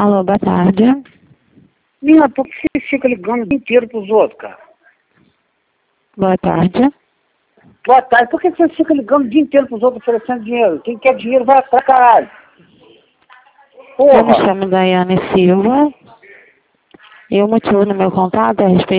Alô, boa tarde. Menina, por que você fica ligando o dia inteiro pros outros, cara? Boa tarde. Boa tarde. Por que você fica ligando o dia inteiro pros outros oferecendo dinheiro? Quem quer dinheiro vai pra caralho. Eu me Porra. chamo Daiane Silva e o motivo do meu contato é a respeito